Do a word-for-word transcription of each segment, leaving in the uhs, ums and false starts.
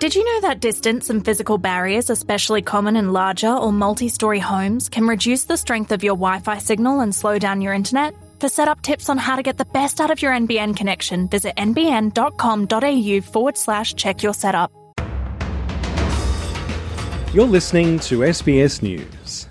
Did you know that distance and physical barriers, especially common in larger or multi-storey homes, can reduce the strength of your Wi-Fi signal and slow down your internet? For setup tips on how to get the best out of your N B N connection, visit nbn.com.au forward slash check your setup. You're listening to S B S News.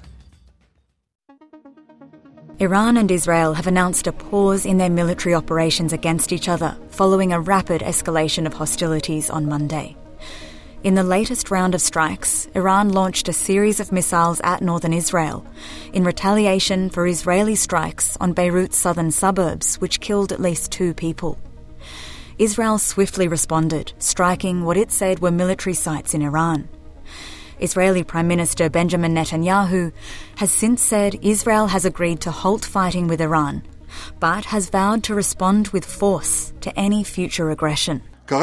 Iran and Israel have announced a pause in their military operations against each other following a rapid escalation of hostilities on Monday. In the latest round of strikes, Iran launched a series of missiles at northern Israel in retaliation for Israeli strikes on Beirut's southern suburbs, which killed at least two people. Israel swiftly responded, striking what it said were military sites in Iran. Israeli Prime Minister Benjamin Netanyahu has since said Israel has agreed to halt fighting with Iran, but has vowed to respond with force to any future aggression.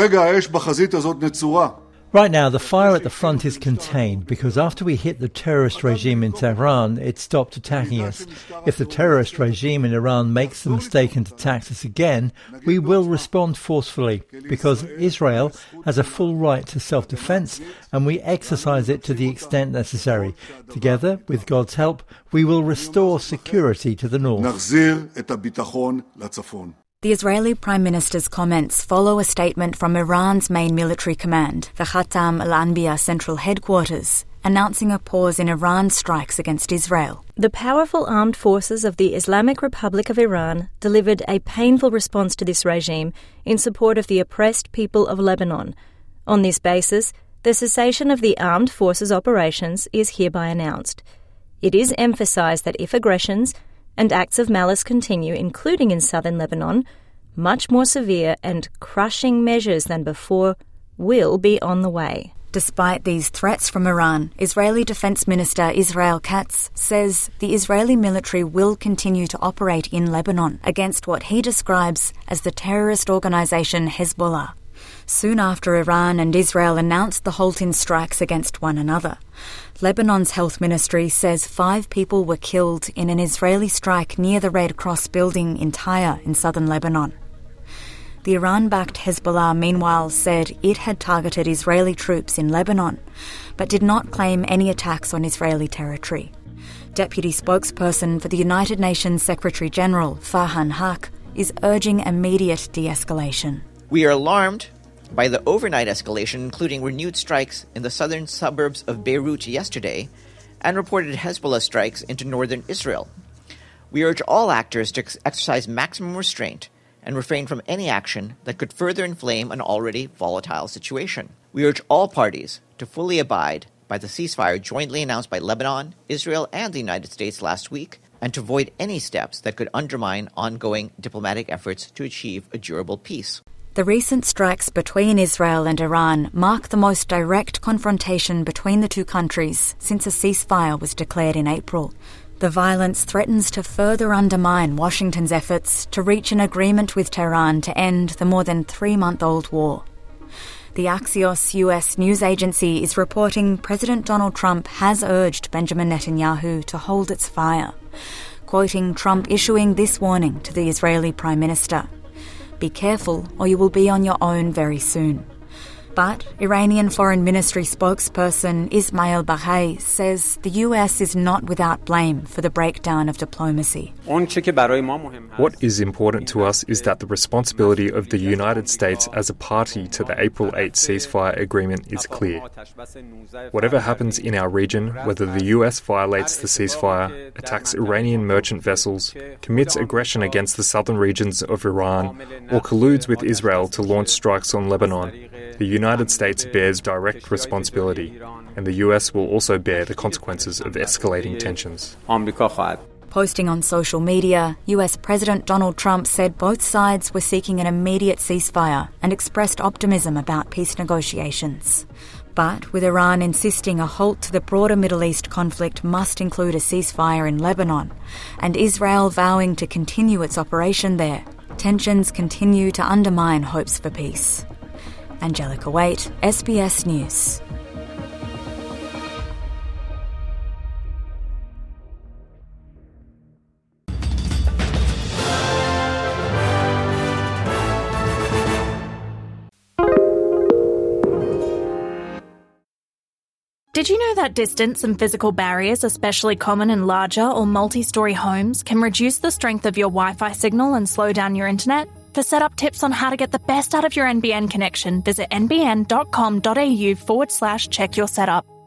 Right now, the fire at the front is contained because after we hit the terrorist regime in Tehran, it stopped attacking us. If the terrorist regime in Iran makes the mistake and attacks us again, we will respond forcefully because Israel has a full right to self-defense and we exercise it to the extent necessary. Together, with God's help, we will restore security to the north. The Israeli Prime Minister's comments follow a statement from Iran's main military command, the Khatam al-Anbiya Central Headquarters, announcing a pause in Iran's strikes against Israel. The powerful armed forces of the Islamic Republic of Iran delivered a painful response to this regime in support of the oppressed people of Lebanon. On this basis, the cessation of the armed forces' operations is hereby announced. It is emphasized that if aggressions and acts of malice continue, including in southern Lebanon, much more severe and crushing measures than before will be on the way. Despite these threats from Iran, Israeli Defense Minister Israel Katz says the Israeli military will continue to operate in Lebanon against what he describes as the terrorist organization Hezbollah. Soon after Iran and Israel announced the halt in strikes against one another, Lebanon's health ministry says five people were killed in an Israeli strike near the Red Cross building in Tyre in southern Lebanon. The Iran-backed Hezbollah, meanwhile, said it had targeted Israeli troops in Lebanon, but did not claim any attacks on Israeli territory. Deputy spokesperson for the United Nations Secretary-General, Farhan Haq, is urging immediate de-escalation. We are alarmed by the overnight escalation, including renewed strikes in the southern suburbs of Beirut yesterday and reported Hezbollah strikes into northern Israel. We urge all actors to ex- exercise maximum restraint and refrain from any action that could further inflame an already volatile situation. We urge all parties to fully abide by the ceasefire jointly announced by Lebanon, Israel, and the United States last week, and to avoid any steps that could undermine ongoing diplomatic efforts to achieve a durable peace. The recent strikes between Israel and Iran mark the most direct confrontation between the two countries since a ceasefire was declared in April. The violence threatens to further undermine Washington's efforts to reach an agreement with Tehran to end the more than three-month-old war. The Axios U S news agency is reporting President Donald Trump has urged Benjamin Netanyahu to hold its fire, quoting Trump issuing this warning to the Israeli Prime Minister: "Be careful or you will be on your own very soon." But Iranian Foreign Ministry spokesperson Ismail Baghai says the U S is not without blame for the breakdown of diplomacy. What is important to us is that the responsibility of the United States as a party to the April eighth ceasefire agreement is clear. Whatever happens in our region, whether the U S violates the ceasefire, attacks Iranian merchant vessels, commits aggression against the southern regions of Iran, or colludes with Israel to launch strikes on Lebanon, the United States bears direct responsibility, and the U S will also bear the consequences of escalating tensions. Posting on social media, U S President Donald Trump said both sides were seeking an immediate ceasefire and expressed optimism about peace negotiations. But with Iran insisting a halt to the broader Middle East conflict must include a ceasefire in Lebanon, and Israel vowing to continue its operation there, tensions continue to undermine hopes for peace. Angelica Waite, S B S News. Did you know that distance and physical barriers, especially common in larger or multi-storey homes, can reduce the strength of your Wi-Fi signal and slow down your internet? For setup tips on how to get the best out of your N B N connection, visit nbn.com.au forward slash check your setup.